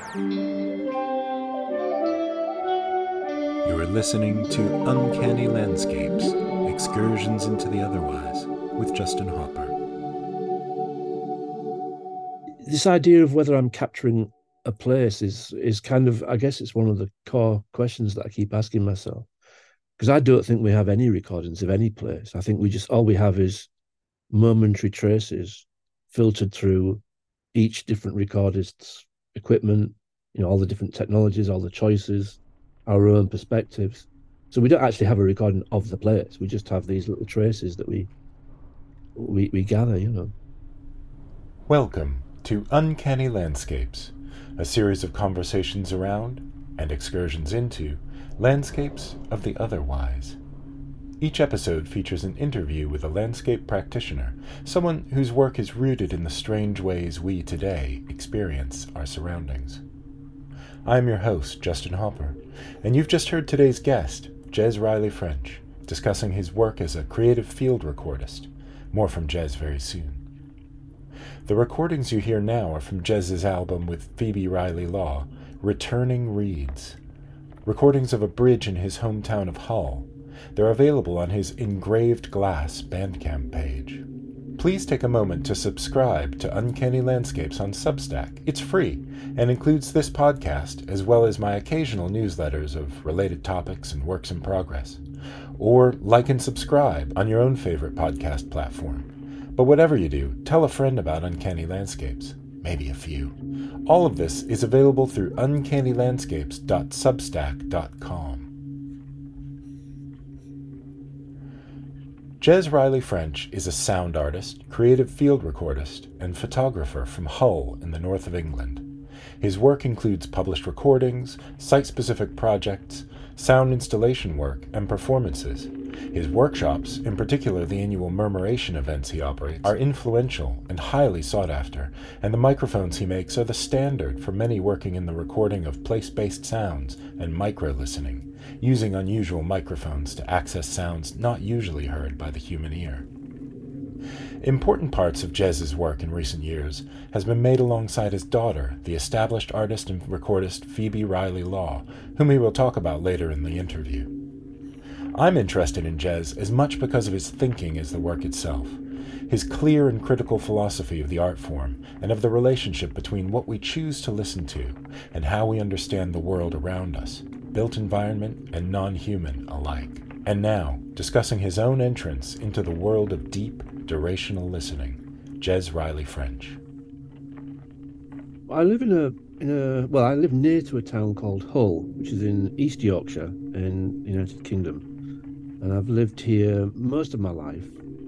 You are listening to Uncanny Landscapes, Excursions into the Otherwise, with Justin Hopper. This idea of whether I'm capturing a place is kind of, I guess it's one of the core questions that I keep asking myself. Because I don't think we have any recordings of any place. I think we just all we have is momentary traces filtered through each different recordist's equipment, all the different technologies, all the choices, our own perspectives. So we don't actually have a recording of the place. We just have these little traces that we gather. Welcome to Uncanny Landscapes, a series of conversations around and excursions into landscapes of the otherwise. Each episode features an interview with a landscape practitioner, someone whose work is rooted in the strange ways we today experience our surroundings. I'm your host, Justin Hopper, and you've just heard today's guest, Jez Riley French, discussing his work as a creative field recordist. More from Jez very soon. The recordings you hear now are from Jez's album with Phoebe Riley Law, Returning Reeds. Recordings of a bridge in his hometown of Hull. They're available on his Engraved Glass Bandcamp page. Please take a moment to subscribe to Uncanny Landscapes on Substack. It's free and includes this podcast as well as my occasional newsletters of related topics and works in progress. Or like and subscribe on your own favorite podcast platform. But whatever you do, tell a friend about Uncanny Landscapes. Maybe a few. All of this is available through uncannylandscapes.substack.com. Jez Riley French is a sound artist, creative field recordist, and photographer from Hull in the north of England. His work includes published recordings, site-specific projects, sound installation work, and performances. His workshops, in particular the annual Murmuration events he operates, are influential and highly sought after, and the microphones he makes are the standard for many working in the recording of place-based sounds and micro-listening, using unusual microphones to access sounds not usually heard by the human ear. Important parts of Jez's work in recent years has been made alongside his daughter, the established artist and recordist Phoebe Riley Law, whom he will talk about later in the interview. I'm interested in Jez as much because of his thinking as the work itself, his clear and critical philosophy of the art form and of the relationship between what we choose to listen to and how we understand the world around us, built environment and non-human alike. And now, discussing his own entrance into the world of deep, durational listening, Jez Riley French. I live I live near to a town called Hull, which is in East Yorkshire in the United Kingdom. And I've lived here most of my life.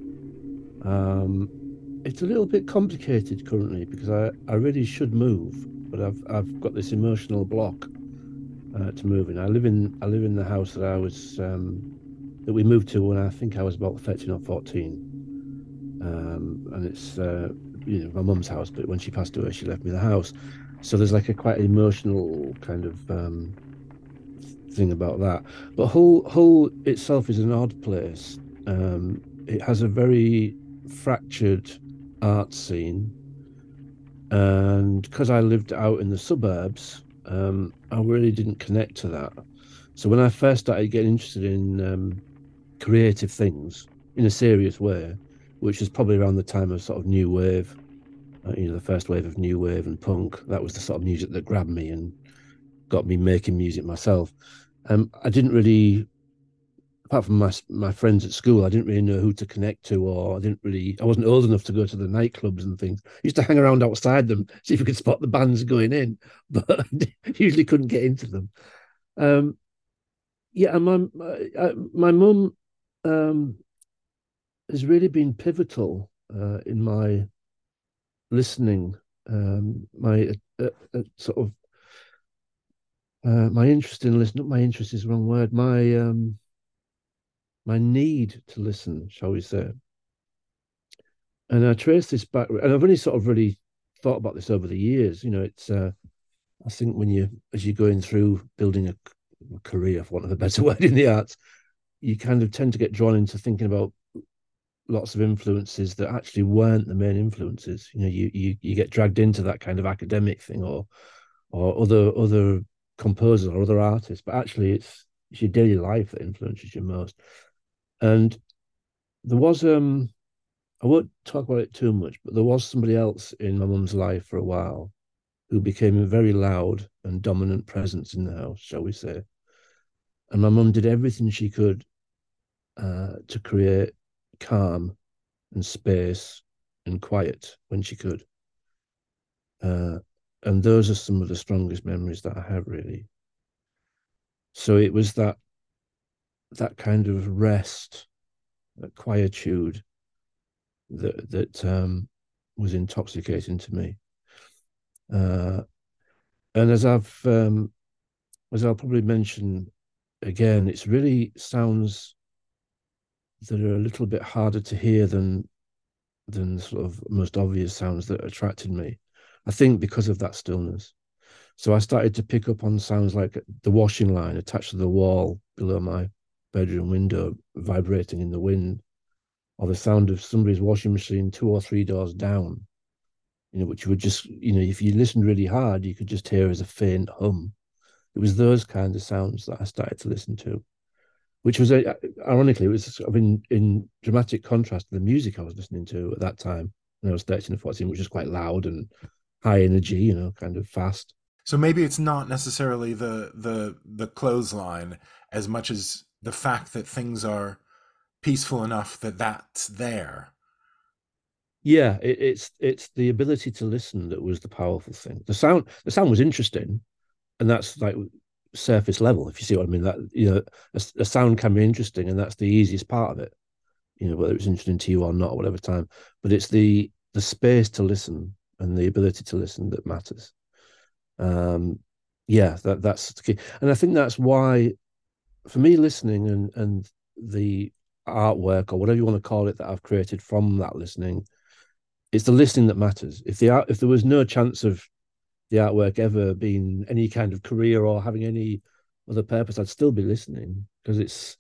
It's a little bit complicated currently because I really should move, but I've got this emotional block to move in. I live in the house that that we moved to when I think I was about 13 or 14. And it's my mum's house, but when she passed away, she left me the house. So there's like a quite emotional kind of thing about that. But Hull itself is an odd place. It has a very fractured art scene, and because I lived out in the suburbs, I really didn't connect to that. So when I first started getting interested in creative things in a serious way, which was probably around the time of sort of new wave, the first wave of new wave and punk, that was the sort of music that grabbed me and got me making music myself. I didn't really, apart from my friends at school, I didn't really know who to connect to, or I wasn't old enough to go to the nightclubs and things. I used to hang around outside them, see if we could spot the bands going in, but usually couldn't get into them. And my mum has really been pivotal in my listening, my sort of my interest in listening. Not my interest is the wrong word. My need to listen, shall we say? And I trace this back, and I've only sort of really thought about this over the years. It's I think as you're going through building a career, for want of a better word, in the arts, you kind of tend to get drawn into thinking about lots of influences that actually weren't the main influences. You get dragged into that kind of academic thing, or or other composers or other artists, but actually it's your daily life that influences you most. And there was I won't talk about it too much, but there was somebody else in my mum's life for a while who became a very loud and dominant presence in the house, shall we say. And my mum did everything she could to create calm and space and quiet when she could. Uh, and those are some of the strongest memories that I have, really. So it was that kind of rest, that quietude that was intoxicating to me. Uh, and as I'll probably mention again, it's really sounds that are a little bit harder to hear than sort of most obvious sounds that attracted me. I think because of that stillness. So I started to pick up on sounds like the washing line attached to the wall below my bedroom window vibrating in the wind, or the sound of somebody's washing machine 2 or 3 doors down, which would just, if you listened really hard, you could just hear as a faint hum. It was those kinds of sounds that I started to listen to, which was, ironically, it was sort of in dramatic contrast to the music I was listening to at that time when I was 13 or 14, which was quite loud and high energy, kind of fast. So maybe it's not necessarily the clothesline as much as the fact that things are peaceful enough that that's there. Yeah, it's the ability to listen that was the powerful thing. The sound was interesting, and that's like surface level, if you see what I mean. That a sound can be interesting, and that's the easiest part of it. Whether it's interesting to you or not, whatever time. But it's the space to listen and the ability to listen that matters. Yeah, that's the key, and I think that's why, for me, listening and the artwork or whatever you want to call it that I've created from that listening, it's the listening that matters. If there was no chance of the artwork ever being any kind of career or having any other purpose, I'd still be listening because it's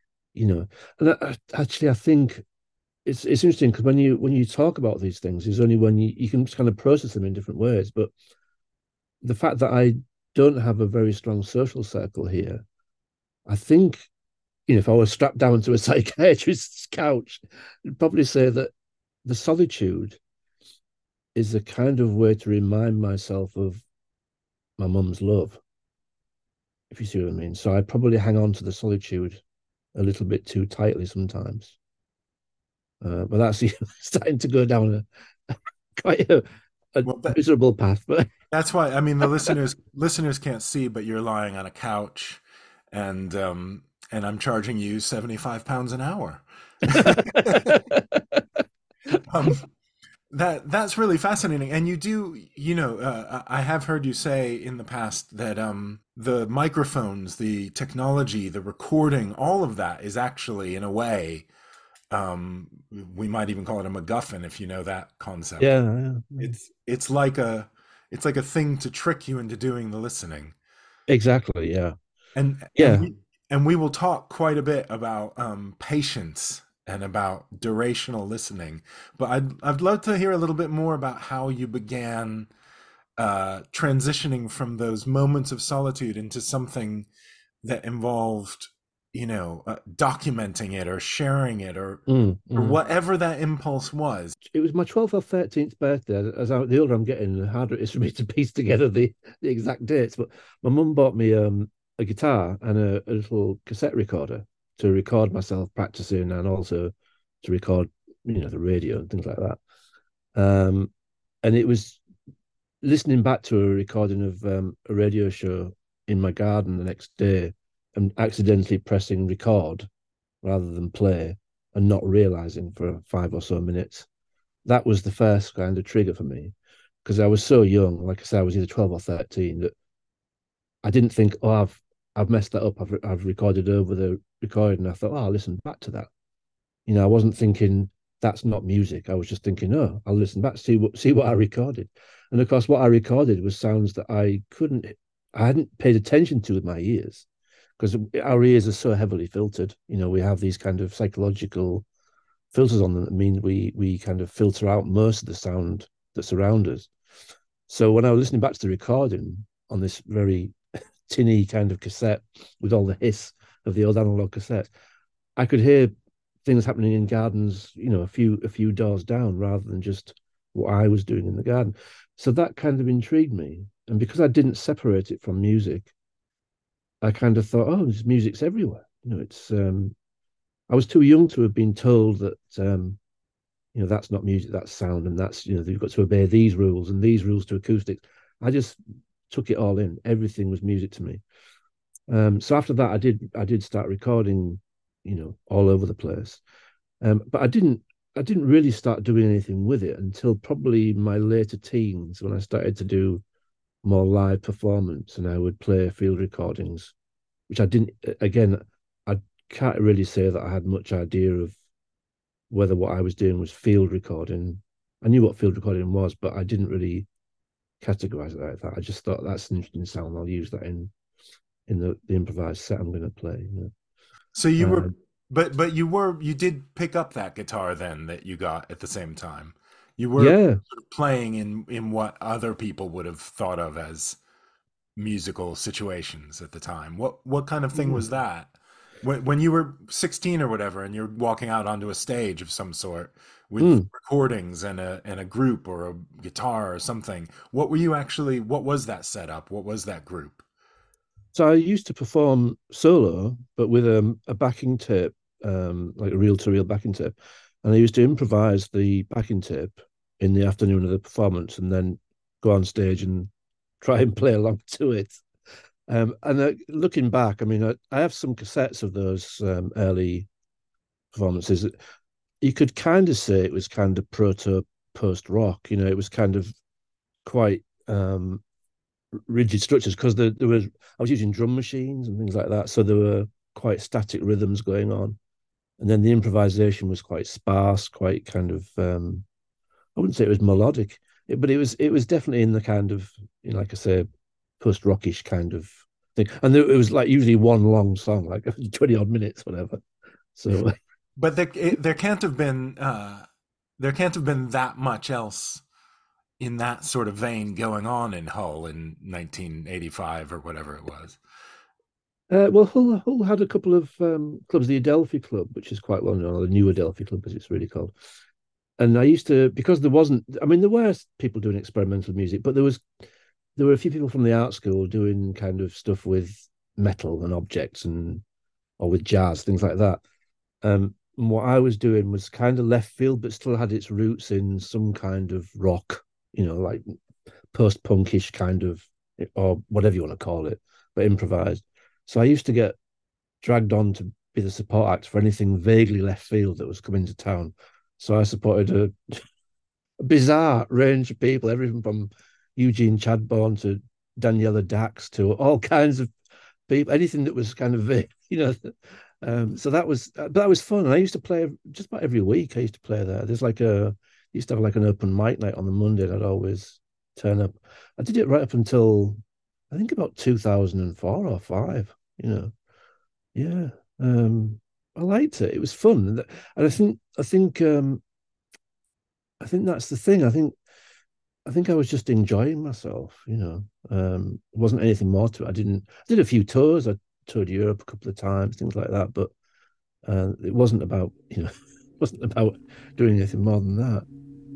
and actually I think it's interesting because when you talk about these things, it's only when you can just kind of process them in different ways. But the fact that I don't have a very strong social circle here, I think, if I was strapped down to a psychiatrist's couch, I'd probably say that the solitude is a kind of way to remind myself of my mum's love, if you see what I mean. So I probably hang on to the solitude a little bit too tightly sometimes. But that's starting to go down quite a Well, miserable path. But that's why, I mean, the listeners can't see, but you're lying on a couch, and I'm charging you 75 pounds an hour. um, that's really fascinating. And you do, I have heard you say in the past that the microphones, the technology, the recording, all of that is actually, in a way, we might even call it a MacGuffin if you know that concept. Yeah. It's like a thing to trick you into doing the listening. Exactly. Yeah. And and Yeah. we and we will talk quite a bit about patience and about durational listening. But I'd love to hear a little bit more about how you began transitioning from those moments of solitude into something that involved, documenting it or sharing it Mm, or mm. whatever that impulse was. It was my 12th or 13th birthday. The older I'm getting, the harder it is for me to piece together the exact dates. But my mum bought me a guitar and a little cassette recorder to record myself practicing and also to record, the radio and things like that. Um, and it was listening back to a recording of a radio show in my garden the next day and accidentally pressing record rather than play and not realizing for 5 or so minutes. That was the first kind of trigger for me because I was so young. Like I said, I was either 12 or 13 that I didn't think, oh, I've messed that up. I've recorded over the recording. I thought, oh, I'll listen back to that. I wasn't thinking that's not music. I was just thinking, oh, I'll listen back, see what I recorded. And of course, what I recorded was sounds that I hadn't paid attention to with my ears because our ears are so heavily filtered. We have these kind of psychological filters on them that mean we kind of filter out most of the sound that's around us. So when I was listening back to the recording on this very tinny kind of cassette with all the hiss of the old analog cassette, I could hear things happening in gardens, a few doors down, rather than just what I was doing in the garden. So that kind of intrigued me, and because I didn't separate it from music, I kind of thought, oh, this music's everywhere. It's I was too young to have been told that that's not music, that's sound, and that's you've got to obey these rules and these rules to acoustics. I just took it all in. Everything was music to me. So after that, I did start recording, all over the place. But I didn't really start doing anything with it until probably my later teens, when I started to do more live performance, and I would play field recordings, which I didn't. Again, I can't really say that I had much idea of whether what I was doing was field recording. I knew what field recording was, but I didn't really categorize it like that. I just thought that's an interesting sound. I'll use that in the improvised set I'm going to play. So you Uh, were, but you did pick up that guitar then that you got at the same time. You were yeah. sort of playing in what other people would have thought of as musical situations at the time. What kind of thing Yeah. was that? When you were 16 or whatever, and you're walking out onto a stage of some sort with Mm. recordings and a group or a guitar or something, what was that setup? What was that group? So I used to perform solo, but with a backing tape, like a reel-to-reel backing tape, and I used to improvise the backing tape in the afternoon of the performance, and then go on stage and try and play along to it. And looking back, I mean, I have some cassettes of those early performances. You could kind of say it was kind of proto post rock. It was kind of quite rigid structures because there was I was using drum machines and things like that, so there were quite static rhythms going on, and then the improvisation was quite sparse, quite kind of I wouldn't say it was melodic, but it was definitely in the kind of like I say, post rockish kind of thing, and it was like usually one long song, like 20 odd minutes, whatever. So But there can't have been that much else in that sort of vein going on in Hull in 1985 or whatever it was. well, Hull had a couple of clubs, the Adelphi Club, which is quite well known, or the New Adelphi Club as it's really called. And I used to, because there wasn't, I mean, there were people doing experimental music, but there were a few people from the art school doing kind of stuff with metal and objects, and or with jazz, things like that. And what I was doing was kind of left field, but still had its roots in some kind of rock, like post-punkish kind of, or whatever you want to call it, but improvised. So I used to get dragged on to be the support act for anything vaguely left field that was coming to town. So I supported a bizarre range of people, everything from Eugene Chadbourne to Daniela Dax to all kinds of people, anything that was kind of vague, So that was fun. And I used to play just about every week. I used to play there. There's like used to have like an open mic night on the Monday, and I'd always turn up. I did it right up until I think about 2004 or five. Yeah. I liked it. It was fun, and I think that's the thing. I think I was just enjoying myself. It wasn't anything more to it. I did a few tours. I toured Europe a couple of times, things like that. But it wasn't about it wasn't about doing anything more than that.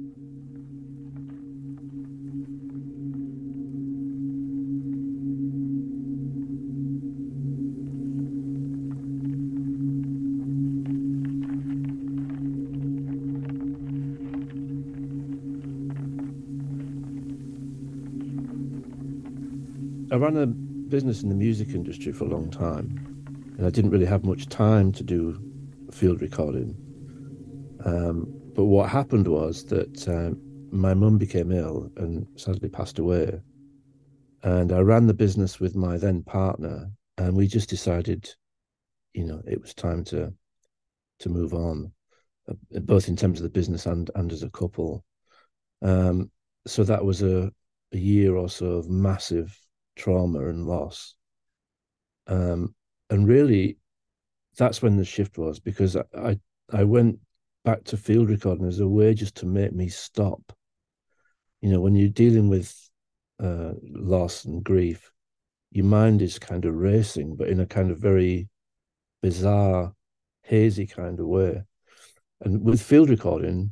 I ran a business in the music industry for a long time, and I didn't really have much time to do field recording. But what happened was that my mum became ill and sadly passed away. And I ran the business with my then partner, and we just decided, it was time to move on, both in terms of the business and as a couple. Um, so that was a year or so of massive trauma and loss. Um, and really, that's when the shift was, because I went back to field recording as a way just to make me stop. When you're dealing with loss and grief, your mind is kind of racing, but in a kind of very bizarre, hazy kind of way. And with field recording,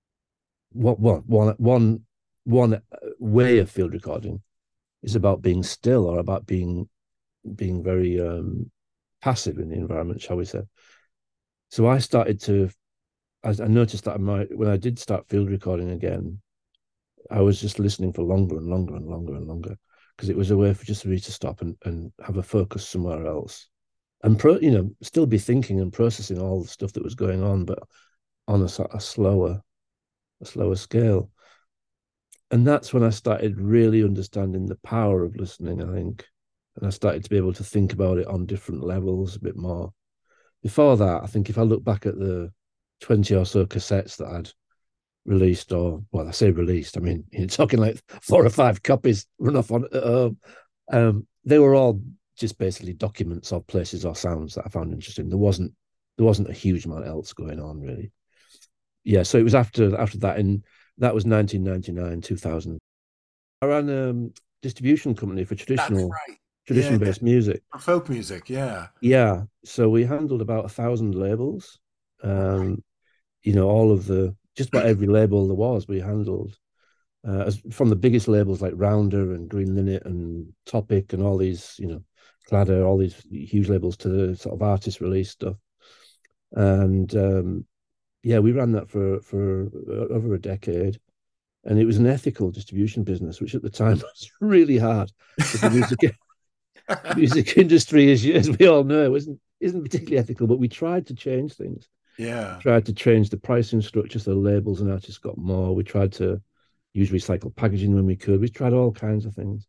one way of field recording is about being still or about being very passive in the environment, shall we say. So I started to, I noticed that when I did start field recording again, I was just listening for longer and longer and longer and longer because it was a way for me to stop and have a focus somewhere else and still be thinking and processing all the stuff that was going on, but on a slower scale. And that's when I started really understanding the power of listening, I think. And I started to be able to think about it on different levels a bit more. Before that, I think if I look back at the 20 or so cassettes that I'd released, or well, I say released, I mean, you're talking like 4 or 5 copies run off on at home. They were all just basically documents of places or sounds that I found interesting. There wasn't a huge amount else going on really. Yeah, so it was after that, and that was 1999, 2000. I ran a distribution company for That's traditional right. Yeah, tradition-based music. for folk music. Yeah. Yeah, so we handled about 1,000 labels. Um, all of the just about every label there was, we handled. From the biggest labels like Rounder and Green Linnet and Topic and all these, Cladder, all these huge labels to the sort of artist release stuff. And yeah, we ran that for over a decade, and it was an ethical distribution business, which at the time was really hard because the music industry, as we all know, isn't particularly ethical. But we tried to change things. We Yeah. tried to change the pricing structure so labels and artists got more. We tried to use recycled packaging when we could. We tried all kinds of things.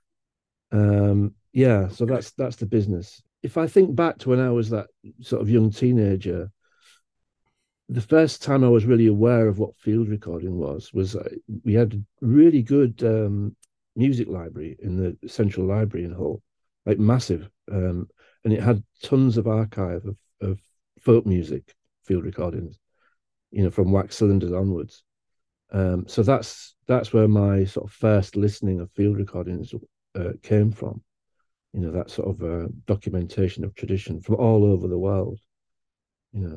Yeah, so that's the business. If I think back to when I was that sort of young teenager, the first time I was really aware of what field recording was we had a really good music library in the central library in Hull, like massive, and it had tons of archive of folk music field recordings, from wax cylinders onwards. So that's where my sort of first listening of field recordings came from. That sort of documentation of tradition from all over the world. You know,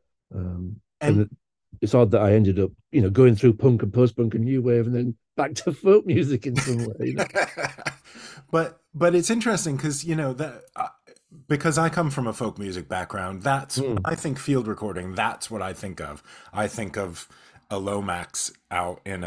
And and it's odd that I ended up, going through punk and post-punk and new wave, and then back to folk music in some way. but it's interesting because that because I come from a folk music background. That's when Mm. I think field recording. That's what I think of. I think of a Lomax out in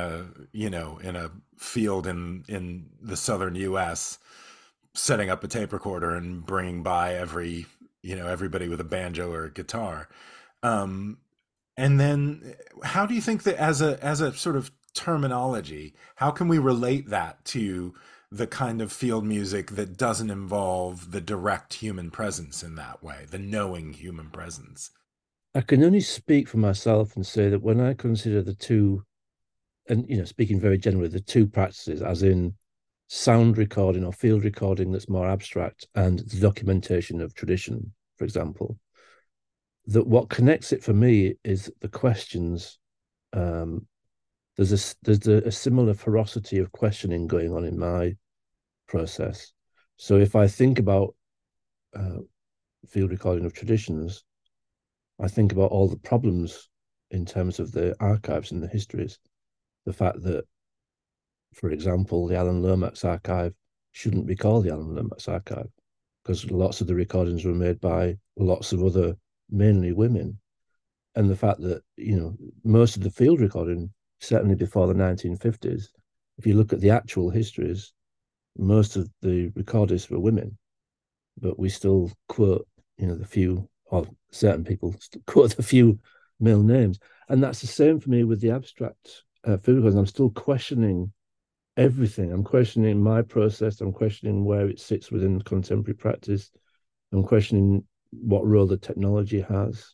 a field in the southern U.S. setting up a tape recorder and bringing by everybody with a banjo or a guitar. Um, and then, how do you think that as a sort of terminology, how can we relate that to the kind of field music that doesn't involve the direct human presence in that way, the knowing human presence? I can only speak for myself and say that when I consider the two, and speaking very generally, the two practices, as in sound recording or field recording that's more abstract, and the documentation of tradition, for example, that what connects it for me is the questions. Um, there's a similar ferocity of questioning going on in my process. So if I think about uh, field recording of traditions, I think about all the problems in terms of the archives and the histories. The fact that, for example, the Alan Lomax archive shouldn't be called the Alan Lomax archive because lots of the recordings were made by lots of other, mainly women. And the fact that, most of the field recording, certainly before the 1950s, if you look at the actual histories, most of the recordists were women, but we still quote, the few, or certain people quote the few male names. And that's the same for me with the abstract field recordings. I'm still questioning everything. I'm questioning my process. I'm questioning where it sits within contemporary practice. I'm questioning what role the technology has.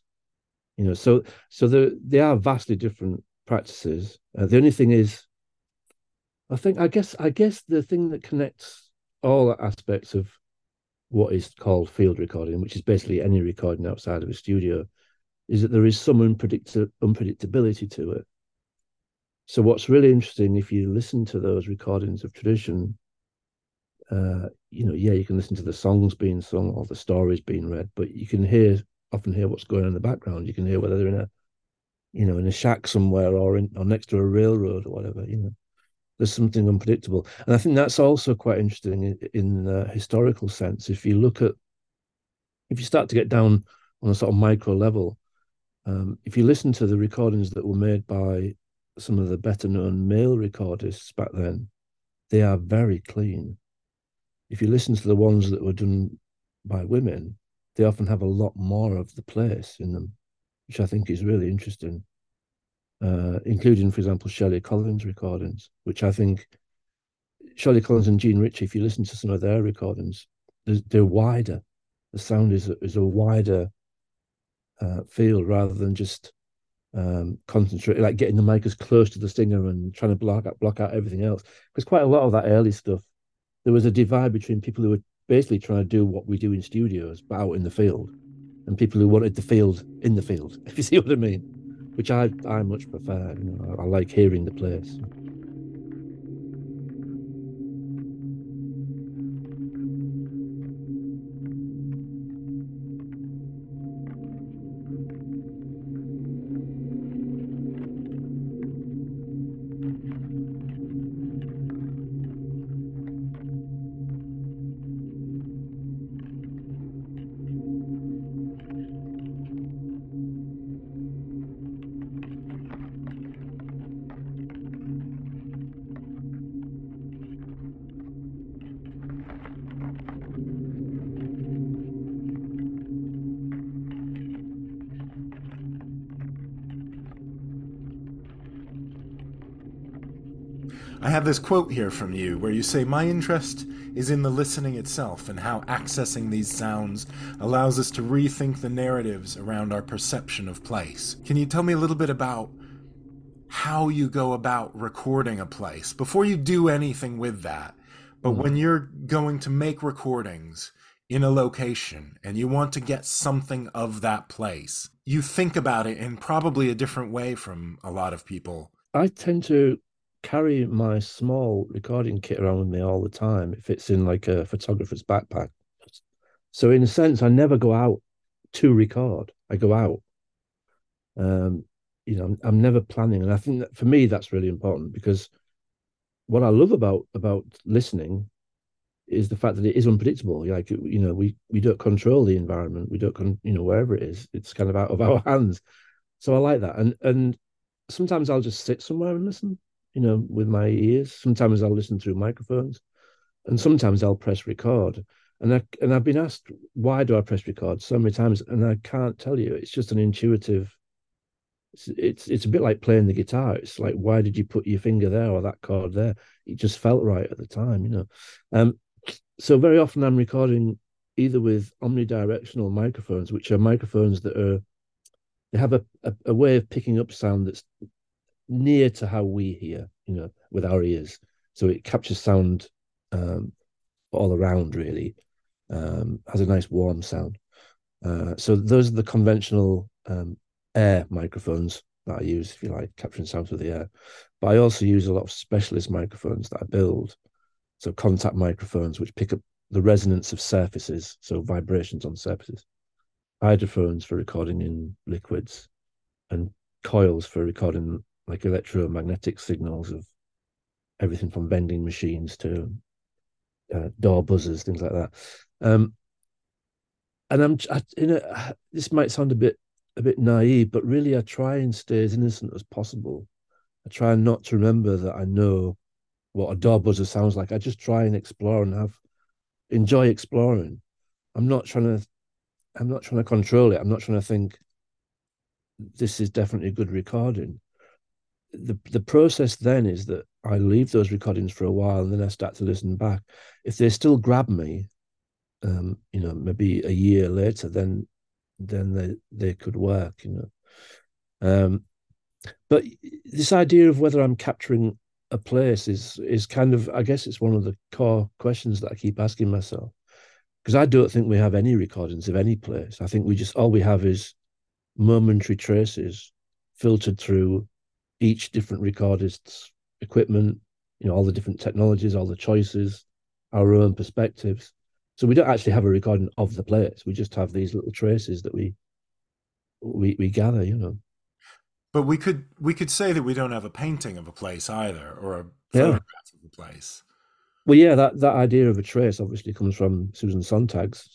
So they are vastly different practices. The only thing is, I guess the thing that connects all aspects of what is called field recording, which is basically any recording outside of a studio, is that there is some unpredictability to it. So what's really interesting, if you listen to those recordings of tradition, yeah, you can listen to the songs being sung or the stories being read, but you can often hear what's going on in the background. You can hear whether they're in a shack somewhere or next to a railroad or whatever. There's something unpredictable, and I think that's also quite interesting in the historical sense. If you start to get down on a sort of micro level, if you listen to the recordings that were made by some of the better known male recordists back then, they are very clean. If you listen to the ones that were done by women, they often have a lot more of the place in them, which I think is really interesting. Including, for example, Shelley Collins recordings, which I think Shelley Collins and Jean Ritchie, if you listen to some of their recordings, they're wider. The sound is a wider field rather than just concentrate, like getting the mic as close to the singer and trying to block out everything else. Because quite a lot of that early stuff, there was a divide between people who were basically trying to do what we do in studios, but out in the field, and people who wanted the field in the field, if you see what I mean, which I much prefer. I like hearing the place. I have this quote here from you where you say, "My interest is in the listening itself and how accessing these sounds allows us to rethink the narratives around our perception of place." Can you tell me a little bit about how you go about recording a place before you do anything with that? But when you're going to make recordings in a location and you want to get something of that place, you think about it in probably a different way from a lot of people. I tend to carry my small recording kit around with me all the time. It fits in like a photographer's backpack. So in a sense, I never go out to record. I go out. Um, I'm never planning, and I think that for me that's really important because what I love about listening is the fact that it is unpredictable. Like we don't control the environment. We don't wherever it is, it's kind of out of our hands. So I like that, and sometimes I'll just sit somewhere and listen. With my ears. Sometimes I'll listen through microphones, and sometimes I'll press record. And I've been asked why do I press record so many times, and I can't tell you. It's just an intuitive. It's a bit like playing the guitar. It's like why did you put your finger there or that chord there? It just felt right at the time. So very often I'm recording either with omnidirectional microphones, which are microphones they have a way of picking up sound that's near to how we hear, with our ears. So it captures sound all around, really. Has a nice warm sound. So those are the conventional air microphones that I use, if you like, capturing sounds with the air. But I also use a lot of specialist microphones that I build. So contact microphones, which pick up the resonance of surfaces, so vibrations on surfaces. Hydrophones for recording in liquids, and coils for recording like electromagnetic signals of everything from vending machines to door buzzers, things like that. And this might sound a bit naive, but really I try and stay as innocent as possible. I try not to remember that I know what a door buzzer sounds like. I just try and explore and enjoy exploring. I'm not trying to control it. I'm not trying to think this is definitely a good recording. The process then is that I leave those recordings for a while and then I start to listen back. If they still grab me, maybe a year later, then they could work. But this idea of whether I'm capturing a place is kind of, I guess it's one of the core questions that I keep asking myself, because I don't think we have any recordings of any place. I think all we have is momentary traces filtered through each different recordist's equipment, all the different technologies, all the choices, our own perspectives. So we don't actually have a recording of the place. We just have these little traces that we gather. But we could say that we don't have a painting of a place either, or a Yeah. photograph of a place. Well, yeah, that idea of a trace obviously comes from Susan Sontag's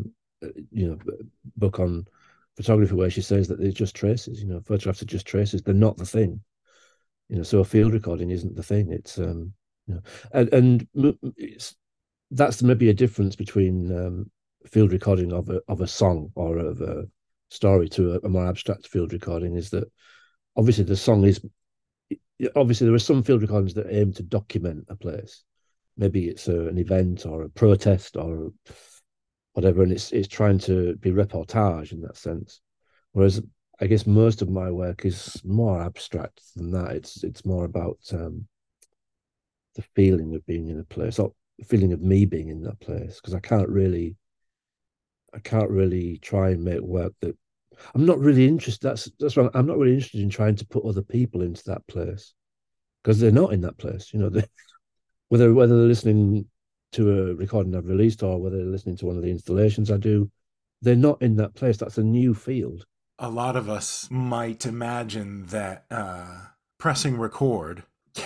book on photography, where she says that they're just traces. Photographs are just traces. They're not the thing. So a field recording isn't the thing. It's you know, and it's that's maybe a difference between field recording of a song or of a story to a more abstract field recording, is that obviously the song is obviously there are some field recordings that aim to document a place. Maybe it's an event or a protest or whatever, and it's trying to be reportage in that sense. Whereas I guess most of my work is more abstract than that. It's more about the feeling of being in a place, or the feeling of me being in that place, because I can't really try and make work that I'm not really interested. That's why I'm not really interested in trying to put other people into that place, because they're not in that place. Whether they're listening to a recording I've released or whether they're listening to one of the installations I do, they're not in that place. That's a new field. A lot of us might imagine that pressing record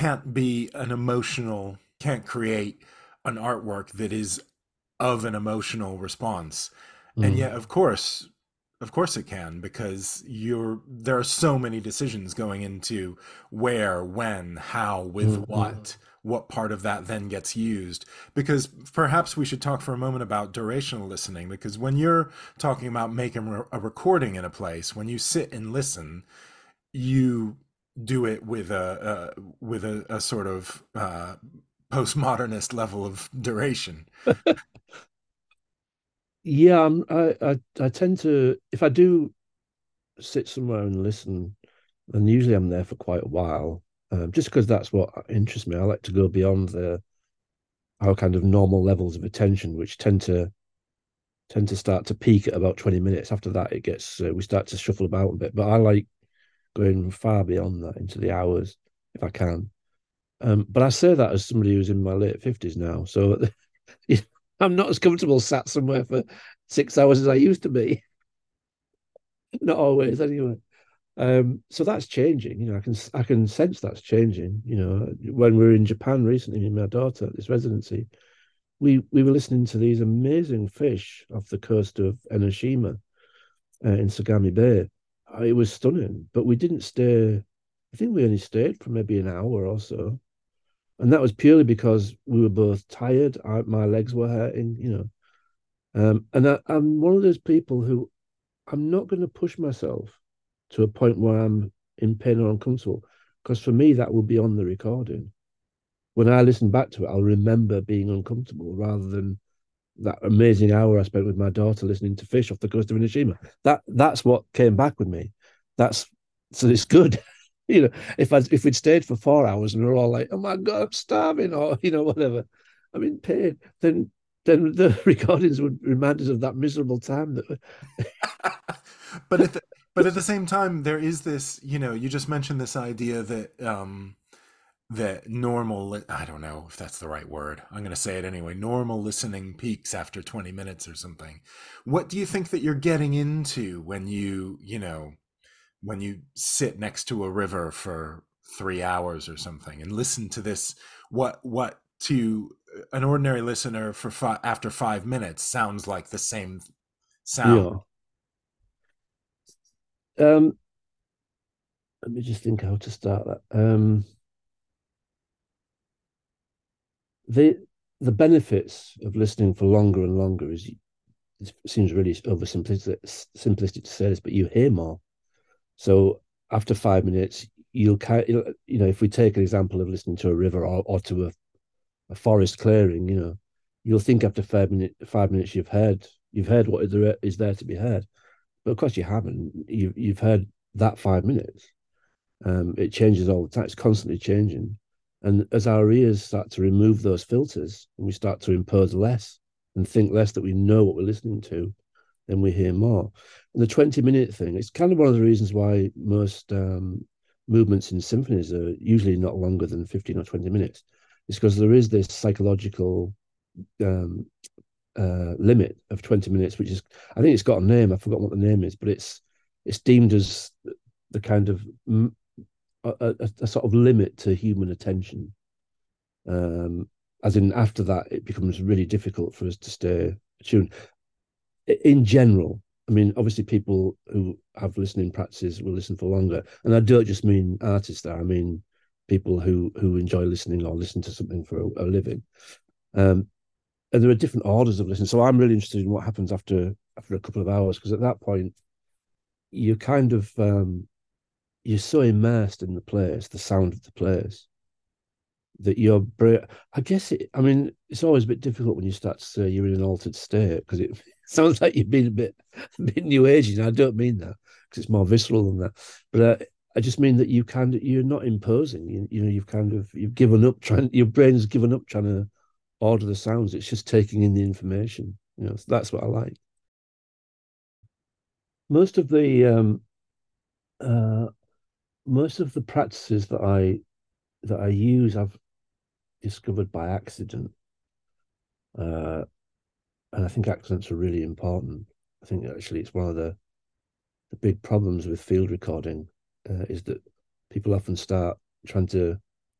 can't create an artwork that is of an emotional response. And yet, Mm. of course it can, because there are so many decisions going into where, when, how, with Mm-hmm. what part of that then gets used. Because perhaps we should talk for a moment about durational listening, because when you're talking about making a recording in a place, when you sit and listen, you do it with a sort of postmodernist level of duration. Yeah, I tend to, if I do sit somewhere and listen, then usually I'm there for quite a while, just because that's what interests me. I like to go beyond our kind of normal levels of attention, which tend to start to peak at about 20 minutes. After that, it gets we start to shuffle about a bit. But I like going far beyond that into the hours if I can. But I say that as somebody who's in my late 50s now, so I'm not as comfortable sat somewhere for 6 hours as I used to be. Not always, anyway. So that's changing. I can sense that's changing. When we were in Japan recently, me and my daughter at this residency, we were listening to these amazing fish off the coast of Enoshima in Sagami Bay. It was stunning, but we didn't stay. I think we only stayed for maybe an hour or so, and that was purely because we were both tired. My legs were hurting. And I'm one of those people who I'm not going to push myself to a point where I'm in pain or uncomfortable, because for me that will be on the recording. When I listen back to it, I'll remember being uncomfortable rather than that amazing hour I spent with my daughter listening to fish off the coast of Inoshima. That's what came back with me. That's so it's good. If we'd stayed for 4 hours and we are all like, "Oh my god, I'm starving," or whatever, I'm in pain, then the recordings would remind us of that miserable time that. but at the but at the same time, there is this. You just mentioned this idea that I don't know if that's the right word. I'm going to say it anyway. Normal listening peaks after 20 minutes or something. What do you think that you're getting into when you sit next to a river for 3 hours or something and listen to this? What to an ordinary listener after 5 minutes sounds like the same sound. Yeah. Um, Let me just think how to start that. The the benefits of listening for longer and longer is it seems really simplistic to say this, but you hear more. So after 5 minutes, if we take an example of listening to a river or to a forest clearing, you'll think after 5 minutes you've heard what is there to be heard. But of course you haven't. You've heard that 5 minutes. It changes all the time. It's constantly changing. And as our ears start to remove those filters and we start to impose less and think less that we know what we're listening to, then we hear more. And the 20-minute thing, it's kind of one of the reasons why most movements in symphonies are usually not longer than 15 or 20 minutes. It's because there is this psychological um, limit of 20 minutes, which is, I think it's got a name. I forgot what the name is, but it's deemed as the kind of a sort of limit to human attention. As in, after that, it becomes really difficult for us to stay attuned. In general, I mean, obviously, people who have listening practices will listen for longer, and I don't just mean artists there. I mean people who enjoy listening or listen to something for a living. Um, and there are different orders of listening. So I'm really interested in what happens after a couple of hours, because at that point you're kind of you're so immersed in the place, the sound of the place, that your brain, I guess I mean, it's always a bit difficult when you start to say you're in an altered state, because it sounds like you've been a bit new agey. And I don't mean that, because it's more visceral than that. But I just mean that you're not imposing. You know, you've given up trying. Your brain has given up trying to order the sounds. It's just taking in the information. You know, so that's what I like. Most of the uh, most of the practices that I use, I've discovered by accident. Uh, and I think accents are really important. I think actually it's one of the big problems with field recording, is that people often start trying to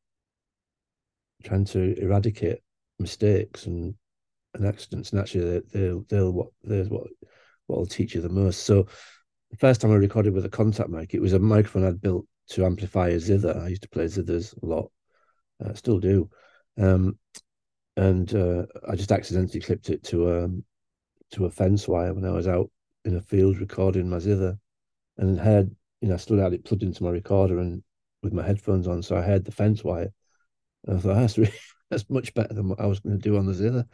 eradicate mistakes and accidents, and actually they're what will teach you the most. So the first time I recorded with a contact mic, it was a microphone I'd built to amplify a zither. I used to play zithers a lot, still do. Um, and I just accidentally clipped it to a fence wire when I was out in a field recording my zither, and heard, I still had it plugged into my recorder and with my headphones on, so I heard the fence wire, and I thought that's really, that's much better than what I was going to do on the zither.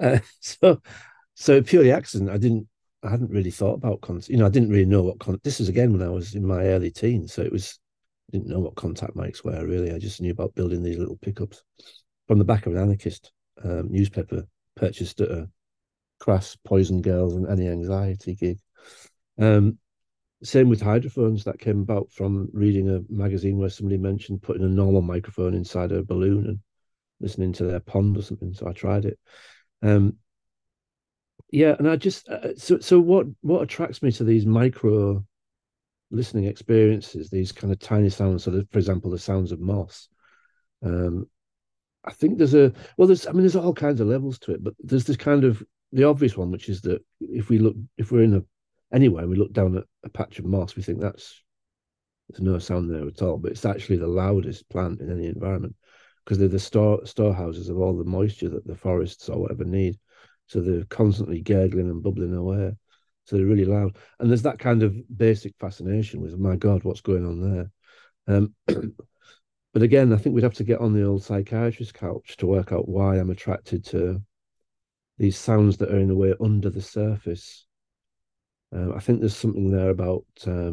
So purely accident. I hadn't really thought about I didn't really know this was again when I was in my early teens, so I didn't know what contact mics were really. I just knew about building these little pickups from the back of an anarchist newspaper purchased at a crass poison girls and any anxiety gig. Um, Same with hydrophones. That came about from reading a magazine where somebody mentioned putting a normal microphone inside a balloon and listening to their pond or something. So I tried it. Um, yeah, and I just so what attracts me to these micro listening experiences, these kind of tiny sounds. So, that, for example, the sounds of moss. Um, I think there's all kinds of levels to it, but there's this kind of the obvious one, which is that if we're in anywhere, we look down at a patch of moss, we think there's no sound there at all, but it's actually the loudest plant in any environment, because they're the storehouses of all the moisture that the forests or whatever need. So they're constantly gurgling and bubbling away. So they're really loud. And there's that kind of basic fascination with, my God, what's going on there? Um, but again, I think we'd have to get on the old psychiatrist couch to work out why I'm attracted to these sounds that are in a way under the surface. I think there's something there about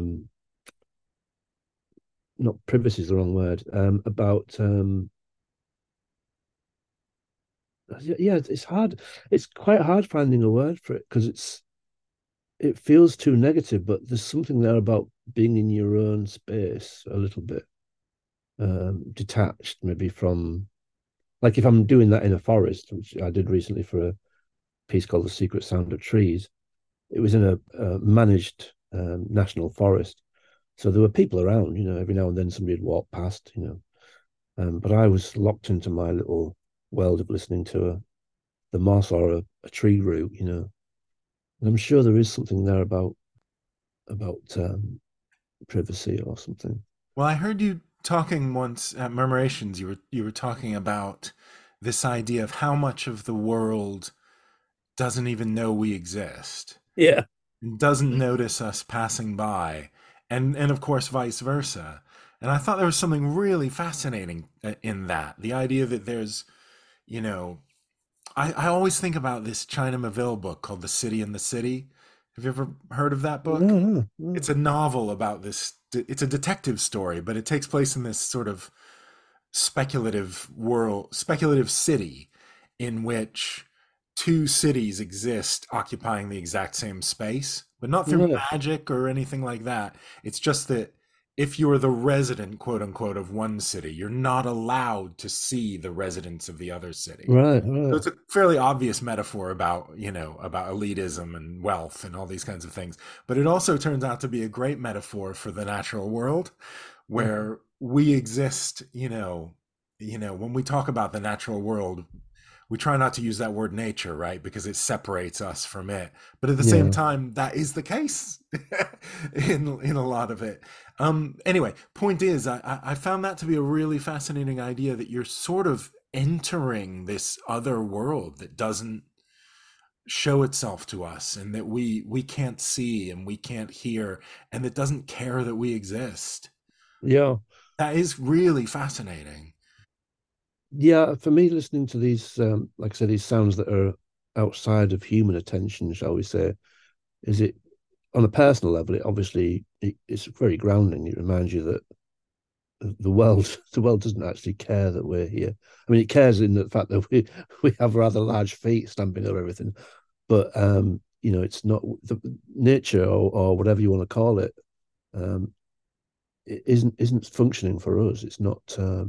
not privacy is the wrong word. About yeah, it's hard. It's quite hard finding a word for it, because it feels too negative. But there's something there about being in your own space a little bit, detached, maybe from, like if I'm doing that in a forest, which I did recently for a piece called "The Secret Sound of Trees." It was in a managed national forest, so there were people around. Every now and then somebody would walk past. But I was locked into my little world of listening to the moss or a tree root. And I'm sure there is something there about privacy or something. Well, I heard you talking once at Murmurations. You were talking about this idea of how much of the world doesn't even know we exist, Yeah. doesn't notice us passing by, and of course vice versa. And I thought there was something really fascinating in that. The idea that there's, you know, I always think about this China Miéville book called The City in the City. Have you ever heard of that book? No, no, no. It's a novel about this. It's a detective story, but it takes place in this sort of speculative city in which two cities exist occupying the exact same space, but not through Right. magic or anything like that. It's just that if you're the resident, quote unquote, of one city, you're not allowed to see the residents of the other city. Right, So right. it's a fairly obvious metaphor about, about elitism and wealth and all these kinds of things. But it also turns out to be a great metaphor for the natural world Mhm. where we exist, when we talk about the natural world, we try not to use that word nature, right? Because it separates us from it. But at the same Yeah, time, that is the case in a lot of it. Anyway, point is, I found that to be a really fascinating idea that you're sort of entering this other world that doesn't show itself to us and that we can't see and we can't hear and that doesn't care that we exist. yeah, That is really fascinating. yeah. For me, listening to these, like I said, these sounds that are outside of human attention, shall we say, is it on a personal level? It obviously it's very grounding. It reminds you that the world, the world doesn't actually care that we're here. I mean, it cares in the fact that we have rather large feet stamping over everything, but it's not the nature or whatever you want to call it. Um, it isn't functioning for us. It's not.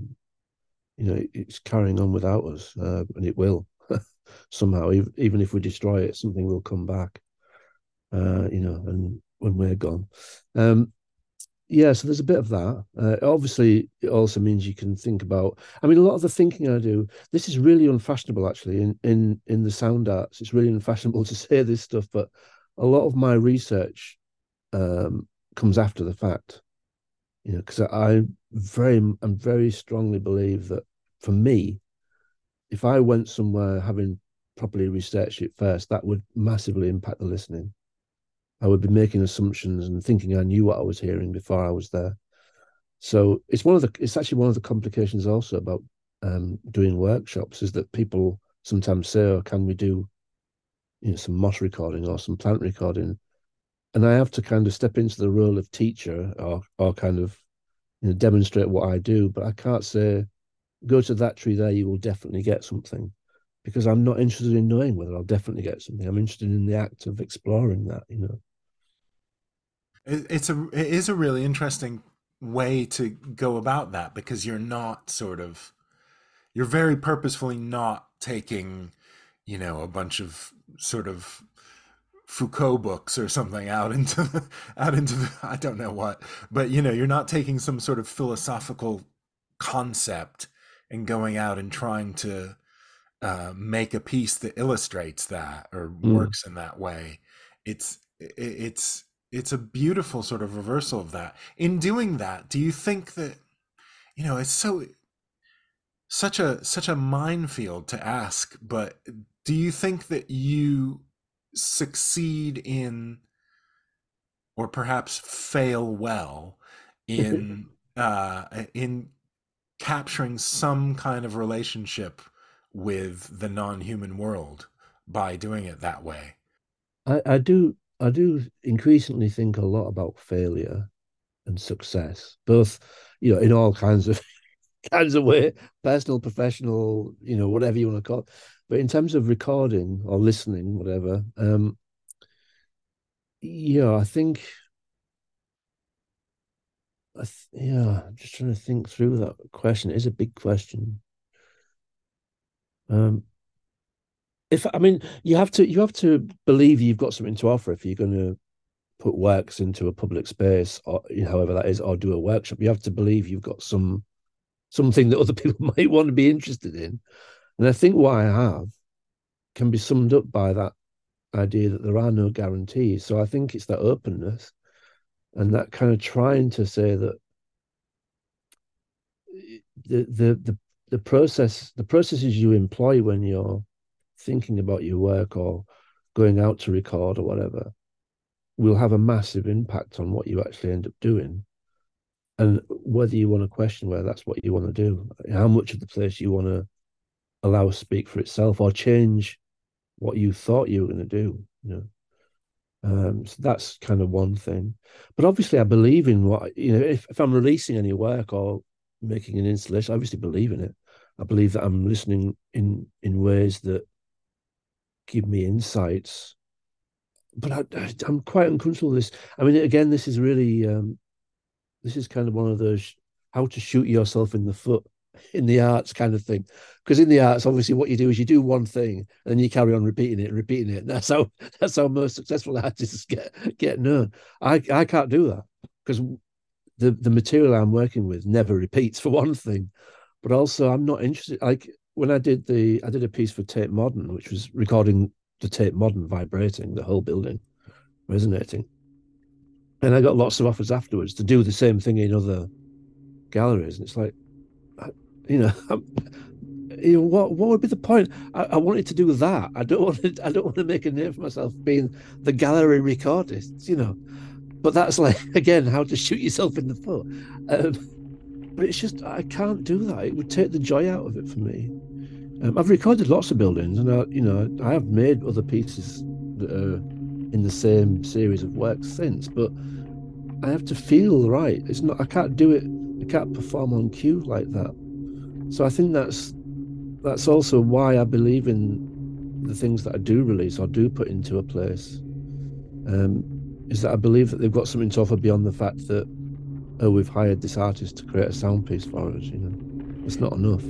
It's carrying on without us, and it will somehow. Even if we destroy it, something will come back. And when we're gone. Um, yeah, so there's a bit of that. Obviously, it also means you can think about. I mean, a lot of the thinking I do. This is really unfashionable, actually, in the sound arts. It's really unfashionable to say this stuff, but a lot of my research comes after the fact. Because I'm very strongly believe that for me, if I went somewhere having properly researched it first, that would massively impact the listening. I would be making assumptions and thinking I knew what I was hearing before I was there. So it's actually one of the complications also about doing workshops is that people sometimes say, "Oh, can we do some moss recording or some plant recording?" And I have to kind of step into the role of teacher or kind of demonstrate what I do, but I can't say go to that tree there, you will definitely get something because I'm not interested in knowing whether I'll definitely get something. I'm interested in the act of exploring that. It is a really interesting way to go about that because you're very purposefully not taking, a bunch of sort of Foucault books or something out into the, I don't know what, but you're not taking some sort of philosophical concept and going out and trying to make a piece that illustrates that or Mm. works in that way. It's a beautiful sort of reversal of that. In doing that, do you think that it's such a minefield to ask, but do you think that you succeed in or perhaps fail well in in capturing some kind of relationship with the non-human world by doing it that way? I do increasingly think a lot about failure and success, both in all kinds of kinds of way, personal, professional, whatever you want to call it. But in terms of recording or listening, whatever, I think I'm just trying to think through that question. It is a big question. Um, if I mean, you have to believe you've got something to offer if you're going to put works into a public space or however that is, or do a workshop. You have to believe you've got something that other people might want to be interested in. And I think what I have can be summed up by that idea that there are no guarantees. So I think it's that openness and that kind of trying to say that the the the the processes you employ when you're thinking about your work or going out to record or whatever will have a massive impact on what you actually end up doing and whether you want to question whether that's what you want to do, how much of the place you want to allow to speak for itself or change what you thought you were going to do. So that's kind of one thing. But obviously, I believe in if I'm releasing any work or making an installation, I obviously believe in it. I believe that I'm listening in ways that give me insights. But I'm quite uncomfortable with this. I mean, again, this is really. this is kind of one of those how to shoot yourself in the foot in the arts kind of thing. Because in the arts, obviously, what you do is you do one thing and then you carry on repeating it and repeating it. And that's how most successful artists get known. I can't do that because the material I'm working with never repeats for one thing, but also I'm not interested. Like when I did a piece for Tate Modern, which was recording the Tate Modern vibrating, the whole building resonating, and I got lots of offers afterwards to do the same thing in other galleries, and it's like, you know, what would be the point? I wanted to do that. I don't want to make a name for myself being the gallery recordist, But that's like again how to shoot yourself in the foot. But it's just I can't do that. It would take the joy out of it for me. I've recorded lots of buildings, and I have made other pieces that are in the same series of works since. But I have to feel right. It's not. I can't do it. I can't perform on cue like that. So I think that's also why I believe in the things that I do release or do put into a place. Is that I believe that they've got something to offer beyond the fact that we've hired this artist to create a sound piece for us. It's not enough.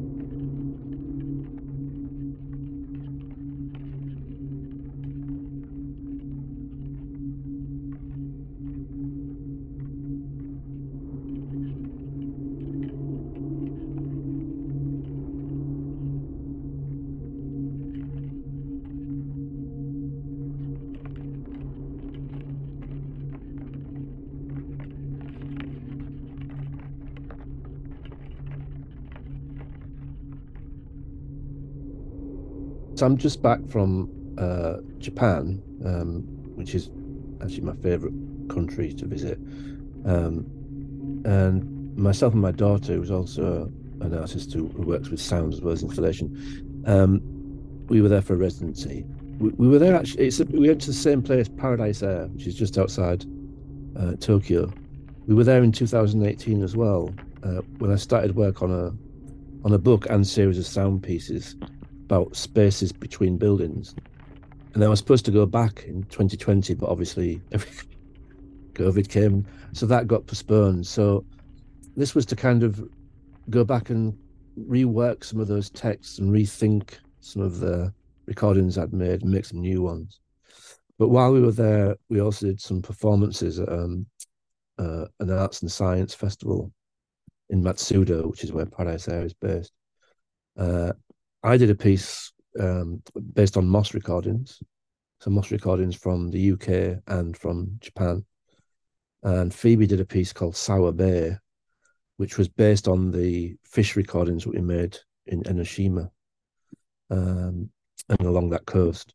So I'm just back from Japan, which is actually my favorite country to visit. Um, and myself and my daughter, who's also an artist who works with sound as well as installation, we were there for a residency. We were there actually. We went to the same place, Paradise Air, which is just outside Tokyo. We were there in 2018 as well, when I started work on a book and series of sound pieces about spaces between buildings. And I was supposed to go back in 2020, but obviously COVID came, so that got postponed. So this was to kind of go back and rework some of those texts and rethink some of the recordings I'd made and make some new ones. But while we were there, we also did some performances at an arts and science festival in Matsuda, which is where Paradise Air is based. I did a piece based on Moss recordings, so Moss recordings from the UK and from Japan. And Phoebe did a piece called Sour Bay, which was based on the fish recordings that we made in Enoshima and along that coast.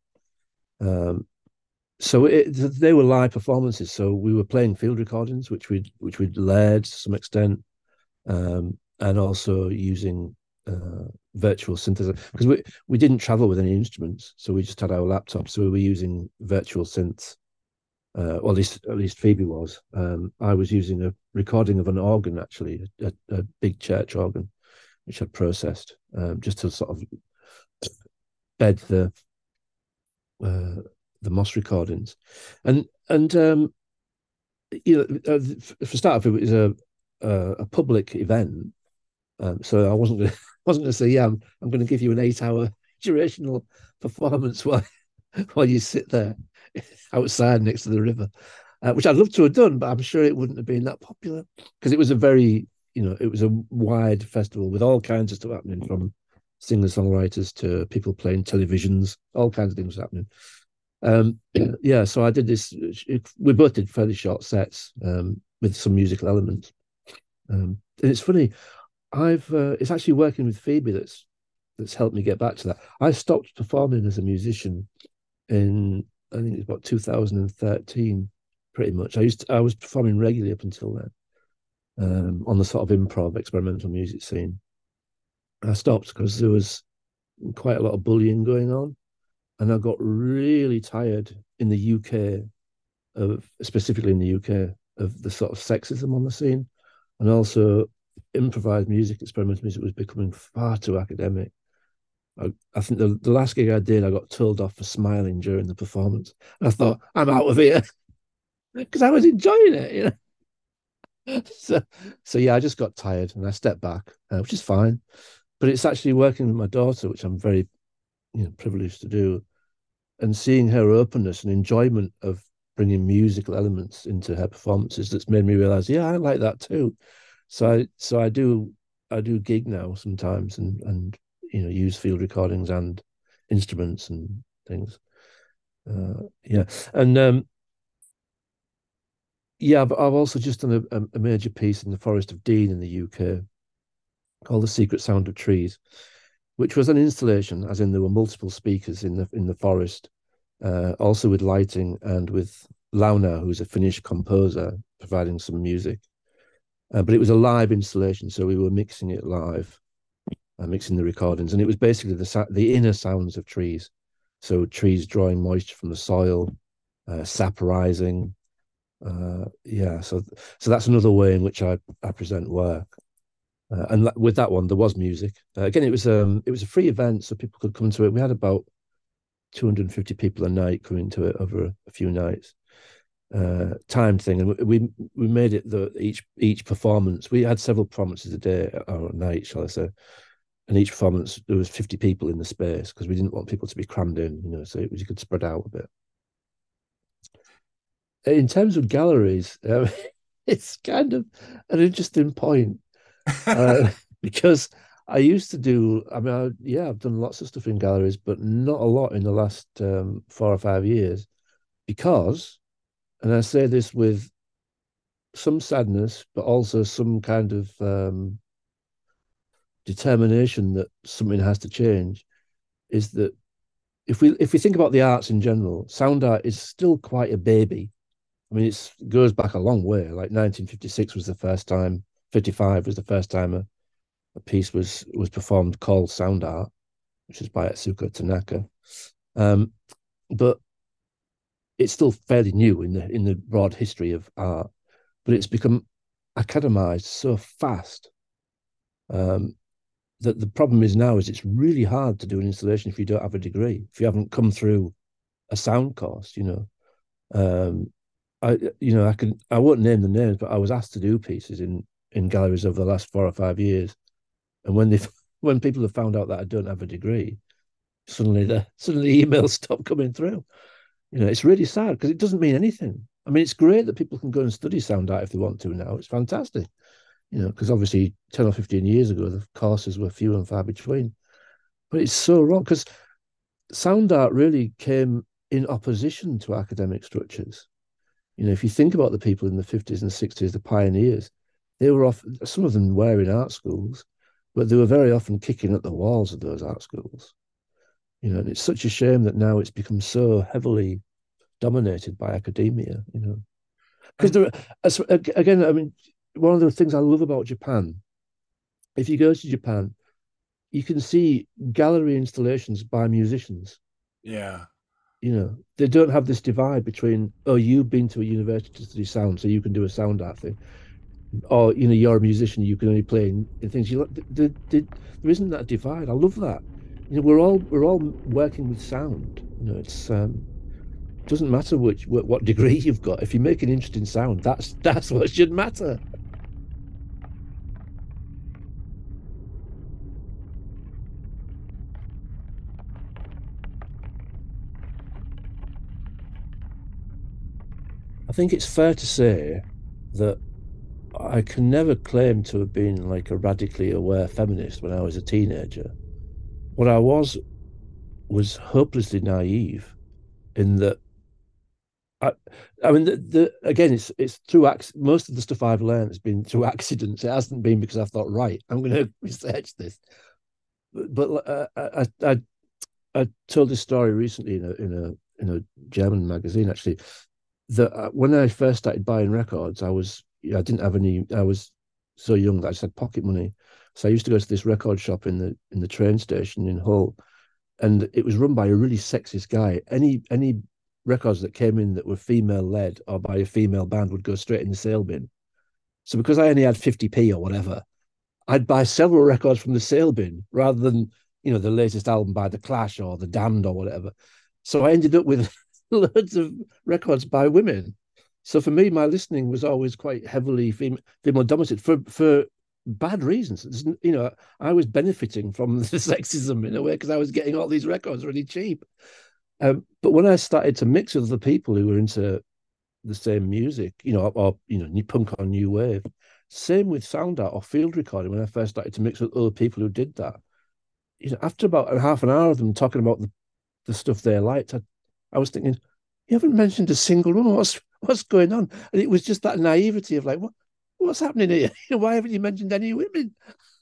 So they were live performances. So we were playing field recordings, which we'd layered to some extent, and also using virtual synthesizer because we didn't travel with any instruments, so we just had our laptops. So we were using virtual synths. Well, at least Phoebe was. I was using a recording of an organ, actually, a big church organ, which I'd processed just to sort of bed the Moss recordings, and for start, it was a public event. So I wasn't going to say, yeah, I'm going to give you an 8-hour durational performance while you sit there outside next to the river, which I'd love to have done, but I'm sure it wouldn't have been that popular because it was it was a wide festival with all kinds of stuff happening, from singer-songwriters to people playing televisions, all kinds of things happening. Yeah, so I did this. We both did fairly short sets with some musical elements. And it's funny, it's actually working with Phoebe that's helped me get back to that. I stopped performing as a musician in, I think it's about 2013, pretty much. I was performing regularly up until then, on the sort of improv experimental music scene. I stopped because there was quite a lot of bullying going on, and I got really tired in the UK specifically in the UK, of the sort of sexism on the scene, and also improvised music, experimental music was becoming far too academic. I think the last gig I did, I got told off for smiling during the performance. And I thought, I'm out of here because I was enjoying it. so, so yeah, I just got tired and I stepped back, which is fine. But it's actually working with my daughter, which I'm very, privileged to do, and seeing her openness and enjoyment of bringing musical elements into her performances that's made me realize, yeah, I like that too. So I do gig now sometimes and use field recordings and instruments and things. Yeah, and yeah, I've also just done a major piece in the Forest of Dean in the UK called "The Secret Sound of Trees," which was an installation, as in there were multiple speakers in the forest, also with lighting and with Launa, who's a Finnish composer, providing some music. But it was a live installation, so we were mixing it live, mixing the recordings, and it was basically the inner sounds of trees. So trees drawing moisture from the soil, sap rising. Yeah, so that's another way in which I present work. And with that one, there was music. Again, it was a free event, so people could come to it. We had about 250 people a night coming to it over a few nights. Time thing, and we made it that each performance, we had several performances a day or a night, shall I say, and each performance there was 50 people in the space because we didn't want people to be crammed in, so you could spread out a bit. In terms of galleries, it's kind of an interesting point, because I used to do. I mean, yeah, I've done lots of stuff in galleries, but not a lot in the last 4 or 5 years because, and I say this with some sadness, but also some kind of determination that something has to change, is that if we think about the arts in general, sound art is still quite a baby. I mean, it goes back a long way. Like 1956 was the first time, 55 was the first time a piece was performed called sound art, which is by Atsuko Tanaka. Um, but it's still fairly new in the broad history of art, but it's become academized so fast, um, that the problem is now is it's really hard to do an installation if you don't have a degree, if you haven't come through a sound course. Um, I won't name the names, but I was asked to do pieces in galleries over the last 4 or 5 years, and when people have found out that I don't have a degree, suddenly emails stop coming through. It's really sad because it doesn't mean anything. I mean, it's great that people can go and study sound art if they want to now. It's fantastic, because obviously 10 or 15 years ago, the courses were few and far between. But it's so wrong because sound art really came in opposition to academic structures. If you think about the people in the 50s and 60s, the pioneers, they were some of them were in art schools, but they were very often kicking at the walls of those art schools. And it's such a shame that now it's become so heavily dominated by academia, because And again, I mean, one of the things I love about Japan, if you go to Japan, you can see gallery installations by musicians. yeah, They don't have this divide between, oh, you've been to a university to study sound, so you can do a sound art thing, or you're a musician, you can only play in things you like. There isn't that divide. I love that. We're all working with sound. It doesn't matter what degree you've got. If you make an interesting sound, that's what should matter. I think it's fair to say that I can never claim to have been like a radically aware feminist when I was a teenager. What I was hopelessly naive in that. I, I mean, again, it's through most of the stuff I've learned has been through accidents. It hasn't been because I thought, right, I'm going to research this. But I told this story recently in a German magazine, actually, that when I first started buying records, I didn't have any. I was so young that I just had pocket money, so I used to go to this record shop in the train station in Hull, and it was run by a really sexist guy. Any records that came in that were female led or by a female band would go straight in the sale bin. So because I only had 50p or whatever, I'd buy several records from the sale bin rather than the latest album by the Clash or the Damned or whatever. So I ended up with loads of records by women. So for me, my listening was always quite heavily female dominated for bad reasons. I was benefiting from the sexism in a way because I was getting all these records really cheap. But when I started to mix with the people who were into the same music, or new punk or new wave, same with sound art or field recording. When I first started to mix with other people who did that, after about half an hour of them talking about the stuff they liked, I was thinking, you haven't mentioned a single woman. What's going on? And it was just that naivety of like, what's happening here? Why haven't you mentioned any women?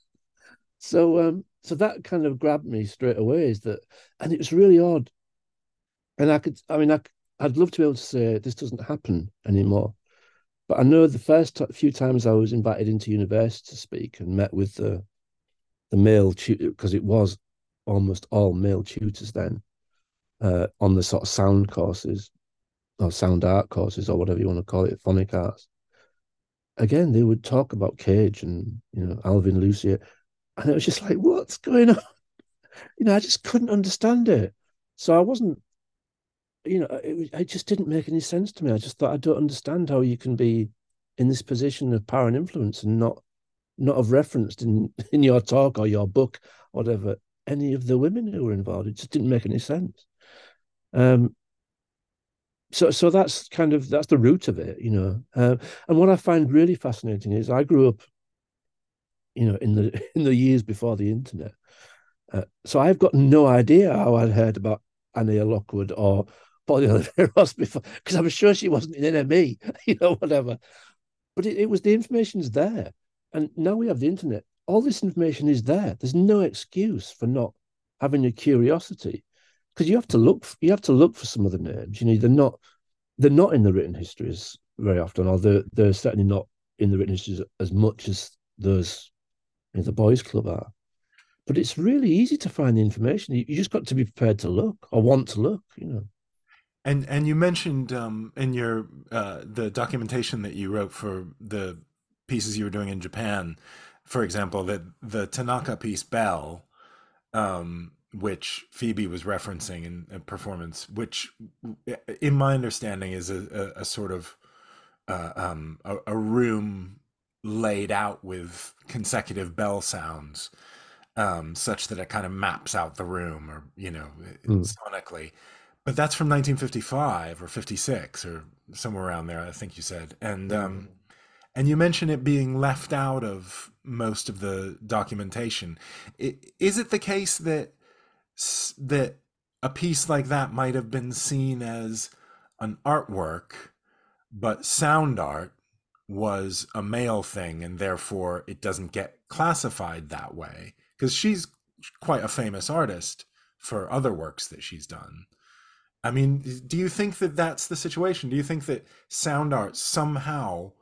So that kind of grabbed me straight away. And it was really odd. And I'd love to be able to say this doesn't happen anymore. But I know the first few times I was invited into university to speak and met with the male tutor, because it was almost all male tutors then, on the sort of sound courses or sound art courses or whatever you want to call it, phonic arts. Again, they would talk about Cage and Alvin Lucier, and it was just like, what's going on? I just couldn't understand it. So I wasn't, it just didn't make any sense to me. I just thought, I don't understand how you can be in this position of power and influence and not have referenced in your talk or your book, whatever, any of the women who were involved. It just didn't make any sense. So that's the root of it. And what I find really fascinating is I grew up, in the in the years before the internet. So I've got no idea how I'd heard about Anya Lockwood or Polly Oliveros before, because I'm sure she wasn't in NME, whatever. But it was, the information's there. And now we have the internet. All this information is there. There's no excuse for not having a curiosity, because you have to look for some of the names. They're not in the written histories very often, or they're certainly not in the written histories as much as those the boys' club are. But it's really easy to find the information. You just got to be prepared to look or want to look. And you mentioned in your the documentation that you wrote for the pieces you were doing in Japan, for example, that the Tanaka piece Bell, which Phoebe was referencing in a performance, which, in my understanding, is a sort of a room laid out with consecutive bell sounds, such that it kind of maps out the room, or sonically. But that's from 1955 or 56 or somewhere around there, I think you said. And you mentioned it being left out of most of the documentation. Is it the case that a piece like that might have been seen as an artwork, but sound art was a male thing, and therefore it doesn't get classified that way? Because she's quite a famous artist for other works that she's done. I mean, do you think that that's the situation? Do you think that sound art somehow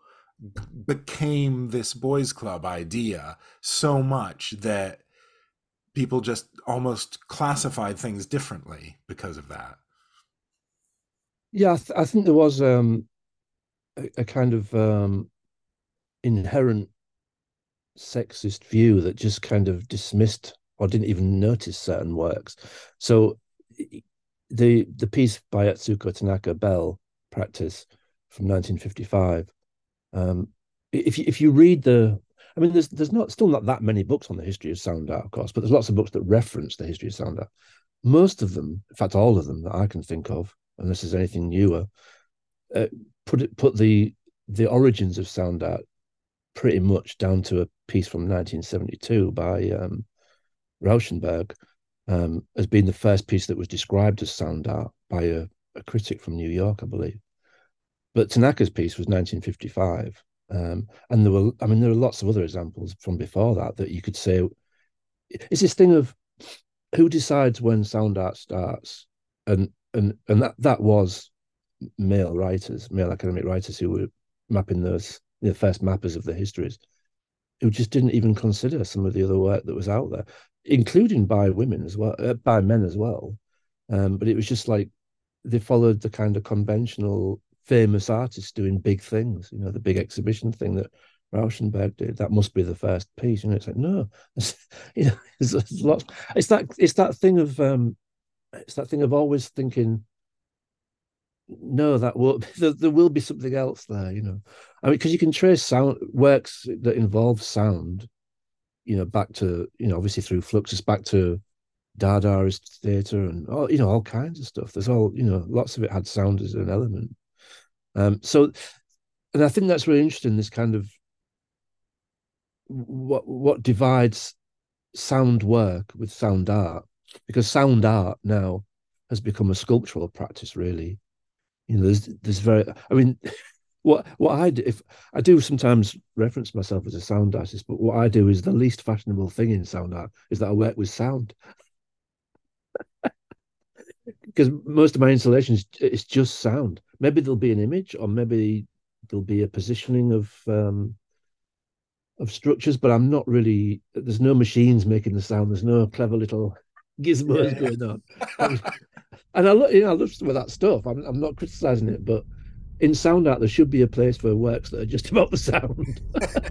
became this boys' club idea so much that people just almost classified things differently because of that? Yeah, I think there was a kind of inherent sexist view that just kind of dismissed or didn't even notice certain works. So the piece by Atsuko Tanaka, Bell Practice, from 1955. If you read there's not that many books on the history of sound art, of course, but there's lots of books that reference the history of sound art. Most of them, in fact, all of them that I can think of, unless there's anything newer, put the origins of sound art pretty much down to a piece from 1972 by Rauschenberg, as being the first piece that was described as sound art by a critic from New York, I believe. But Tanaka's piece was 1955. And there are lots of other examples from before that you could say, it's this thing of who decides when sound art starts, and that was male writers, male academic writers who were mapping those, the first mappers of the histories, who just didn't even consider some of the other work that was out there, including by women as well, by men as well. But it was just like they followed the kind of conventional famous artists doing big things, the big exhibition thing that Rauschenberg did. That must be the first piece. It's like, no, there's lots. It's that thing of always thinking no, that will there will be something else there, you know. I mean, because you can trace sound works that involve sound, you know, back to, you know, obviously through Fluxus back to Dadaist theatre and all, you know, all kinds of stuff. There's all, you know, lots of it had sound as an element. So, and I think that's really interesting. This kind of what divides sound work with sound art, because sound art now has become a sculptural practice, really. You know, there's very, I mean, what I do, if I do sometimes reference myself as a sound artist, but what I do is the least fashionable thing in sound art is that I work with sound, because most of my installations it's just sound. Maybe there'll be an image, or maybe there'll be a positioning of structures, but I'm not really. There's no machines making the sound. There's no clever little gizmos Yeah, going on. And, and I look, you know, I love some of that stuff. I'm not criticizing it, but in sound art, there should be a place for works that are just about the sound.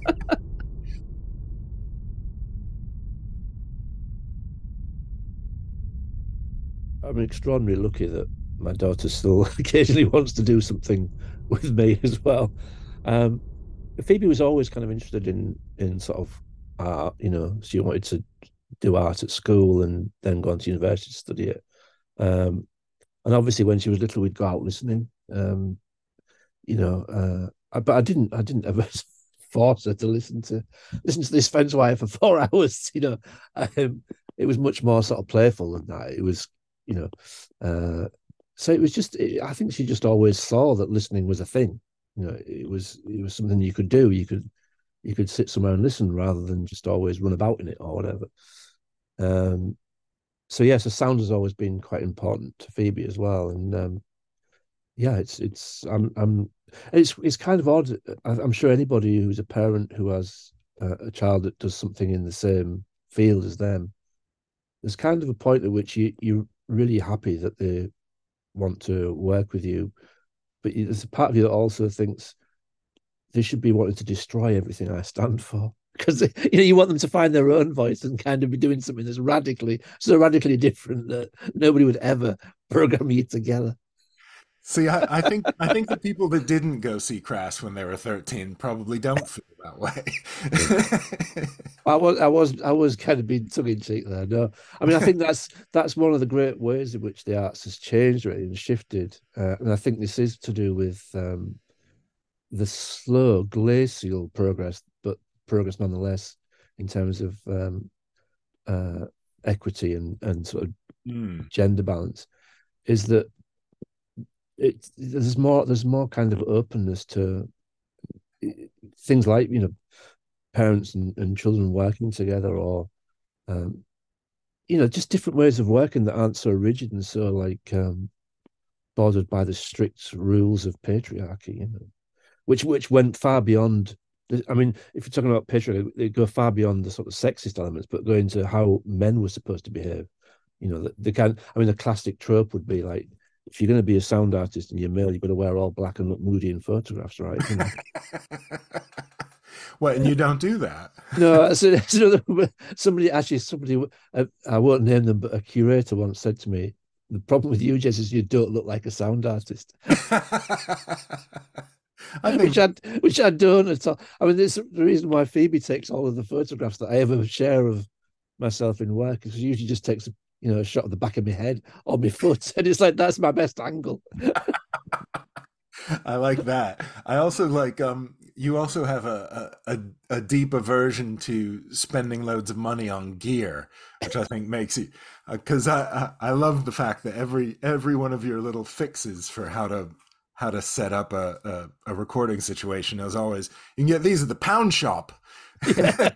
I'm extraordinarily lucky that my daughter still occasionally wants to do something with me as well. Um, Phoebe was always kind of interested in sort of art. You know, she wanted to do art at school and then go on to university to study it. Um, and obviously, when she was little, we'd go out listening. You know, but I didn't ever force her to listen to this fence wire for 4 hours. You know, it was much more sort of playful than that. It was, you know, so it was just. I think she just always saw that listening was a thing. You know, it was something you could do. You could sit somewhere and listen rather than just always run about in it or whatever. Um, so yeah, so sound has always been quite important to Phoebe as well, and yeah, it's kind of odd. I'm sure anybody who's a parent who has a child that does something in the same field as them, there's kind of a point at which you're really happy that they want to work with you, but there's a part of you that also thinks they should be wanting to destroy everything I stand for. Because you know you want them to find their own voice and kind of be doing something that's radically different that nobody would ever program you together. see, I think the people that didn't go see Crash when they were 13 probably don't feel that Yeah. way. I was kind of being tongue in cheek there. No, I mean I think that's one of the great ways in which the arts has changed really and shifted, and I think this is to do with the slow glacial progress, but progress nonetheless in terms of uh, equity and sort of Mm, gender balance. Is that there's more kind of openness to things like, you know, parents and children working together, or um, you know, just different ways of working that aren't so rigid and so like bordered by the strict rules of patriarchy, you know, which went far beyond. I mean, if you're talking about patriarchy, they go far beyond the sort of sexist elements, but go into how men were supposed to behave. You know, the kind. I mean, the classic trope would be like, if you're going to be a sound artist and you're male, you've got to wear all black and look moody in photographs, right? You know. what, and you don't do that? No, so somebody, I won't name them, but a curator once said to me, the problem with you, Jess, is you don't look like a sound artist, I which think I don't at all. I mean, this the reason why Phoebe takes all of the photographs that I ever share of myself in work is she usually just takes a shot of the back of my head or my foot, and it's like that's my best angle. I like that. I also like you also have a deep aversion to spending loads of money on gear, which I think makes you because I love the fact that every one of your little fixes for how to set up a recording situation is always you can get these at the pound shop. Yeah,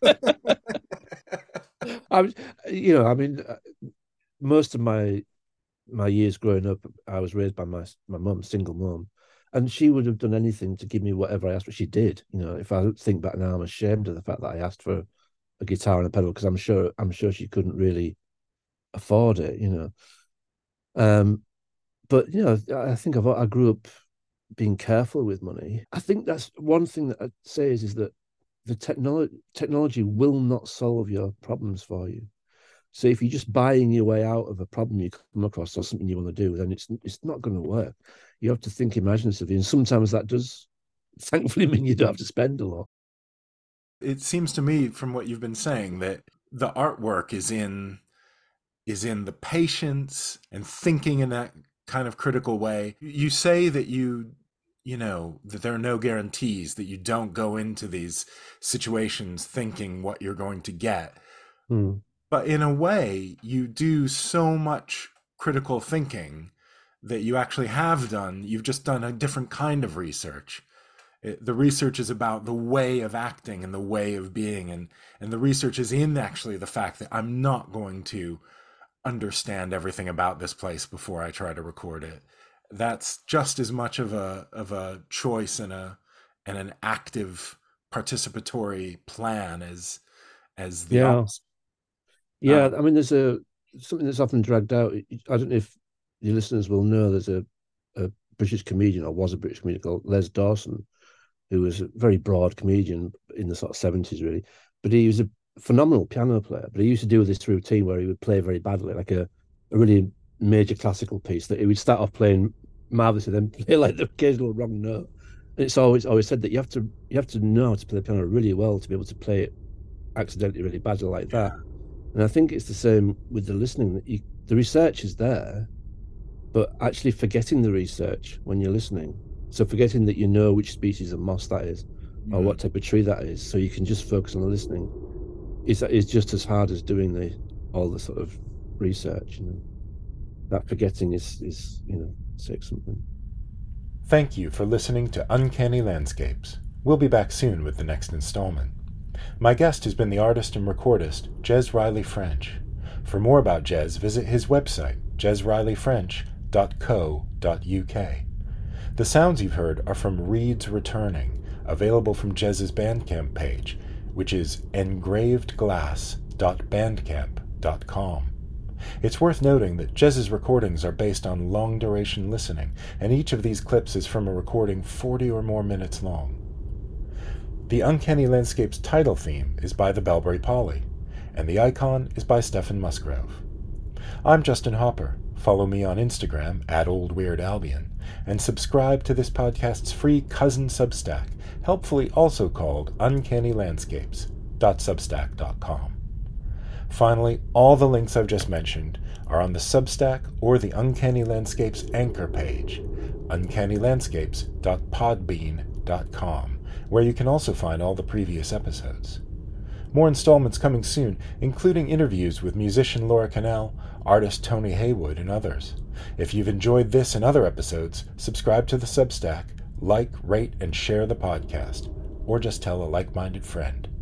I, I mean, most of my years growing up, I was raised by my mum, single mum, and she would have done anything to give me whatever I asked. But she did. You know, if I think back now, I'm ashamed of the fact that I asked for a guitar and a pedal because I'm sure she couldn't really afford it. You know, but you know, I think I grew up being careful with money. I think that's one thing that I'd say is that the technology will not solve your problems for you. So if you're just buying your way out of a problem you come across or something you want to do, then it's not going to work. You have to think imaginatively, and sometimes that does, thankfully, mean you don't have to spend a lot. It seems to me, from what you've been saying, that the artwork is in the patience and thinking in that kind of critical way. You say that that there are no guarantees, that you don't go into these situations thinking what you're going to get. But in a way, you do so much critical thinking that you actually have done. You've just done a different kind of research. The research is about the way of acting and the way of being, and the research is in actually the fact that I'm not going to understand everything about this place before I try to record it. That's just as much of a choice and an active participatory plan as the opposite. Yeah, I mean, there's something that's often dragged out. I don't know if your listeners will know. There's a British comedian, or was a British comedian, called Les Dawson, who was a very broad comedian in the sort of 70s, really. But he was a phenomenal piano player. But he used to do this routine where he would play very badly, like a really major classical piece, that he would start off playing marvelously, then play like the occasional wrong note. And it's always said that you have to know how to play the piano really well to be able to play it accidentally really badly like that. And I think it's the same with the listening. That the research is there, but actually forgetting the research when you're listening. So forgetting that you know which species of moss that is, or what type of tree that is, so you can just focus on the listening. Is just as hard as doing all the sort of research. That forgetting is saying something. Thank you for listening to Uncanny Landscapes. We'll be back soon with the next installment. My guest has been the artist and recordist, Jez Riley French. For more about Jez, visit his website, jezrileyfrench.co.uk. The sounds you've heard are from Reeds Returning, available from Jez's Bandcamp page, which is engravedglass.bandcamp.com. It's worth noting that Jez's recordings are based on long-duration listening, and each of these clips is from a recording 40 or more minutes long. The Uncanny Landscapes title theme is by the Bellbury Poly, and the icon is by Stefan Musgrove. I'm Justin Hopper. Follow me on Instagram @OldWeirdAlbion, and subscribe to this podcast's free cousin Substack, helpfully also called uncannylandscapes.substack.com. Finally, all the links I've just mentioned are on the Substack or the Uncanny Landscapes anchor page, uncannylandscapes.podbean.com, where you can also find all the previous episodes. More installments coming soon, including interviews with musician Laura Cannell, artist Tony Haywood, and others. If you've enjoyed this and other episodes, subscribe to the Substack, like, rate, and share the podcast, or just tell a like-minded friend.